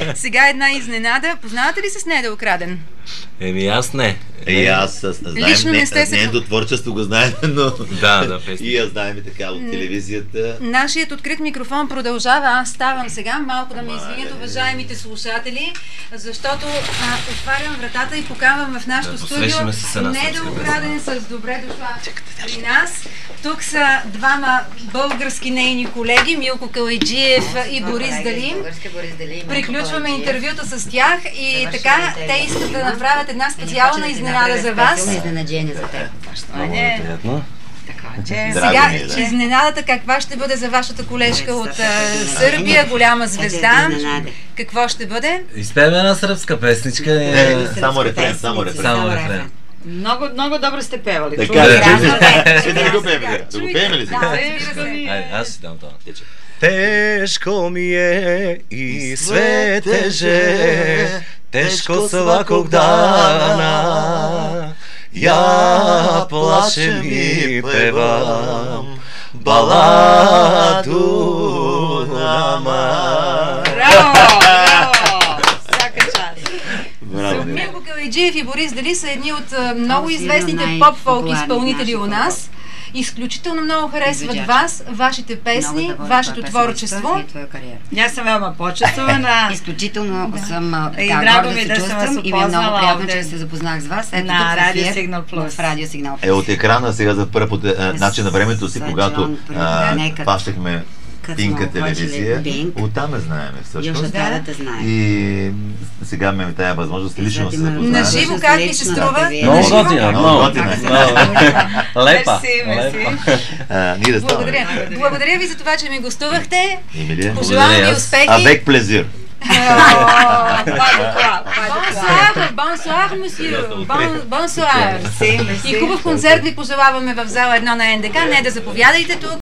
Сега една изненада. Познавате ли с Недо Украден? Аз не. Аз знаем, Лично не сте се... нейното творчество го знаем, но... Да, и я знаем и така от телевизията. Нашият открит микрофон продължава. Аз ставам сега. Малко да ме извинят уважаемите слушатели, защото отварям вратата и поканвам в нашото студио Недо Украден с добре дошла при нас. Тук са двама български нейни колеги, Милко Калайджиев и Борис Дали. Приключваме интервюта с тях и така те искат да направят една специална изненада за вас. Изненадение за теб. Много приятно. Сега изненадата каква ще бъде за вашата колежка от Сърбия, голяма звезда. Какво ще бъде? Изпеем една сръбска песничка. Само рефрен. Много добре сте певали. Така да го пеем. Да го пеем ли сега? Аз си дам това. Teško mi je i sve teže, teško svakog dana. Ja plačem i pevam baladu nama. Милко Калайджиев и Борис Дали са едни от много известните поп-фолк изпълнители у нас. Изключително много харесват вас, вашите песни, вашето творчество. Аз съм veoma почествана. Изключително съм горда се чувствам и ми е много приятно, че се запознах с вас. Ето на Радио Сигнал Плюс. В Радио Сигнал Плюс. От екрана сега за първ начин на времето си, когато пащахме Пинка телевизия, оттам я знаем всъщност. И сега ме тая възможност лично се запознаем. На живо как ви се струва? Много готина. Лепа. Благодаря ви за това, че ми гостувахте. Пожелавам ви успехи. Avec plaisir. Бонсуар, месье. Бонсуар. И хубав концерт ви пожелаваме в зала 1 на НДК. Не да заповядайте тук.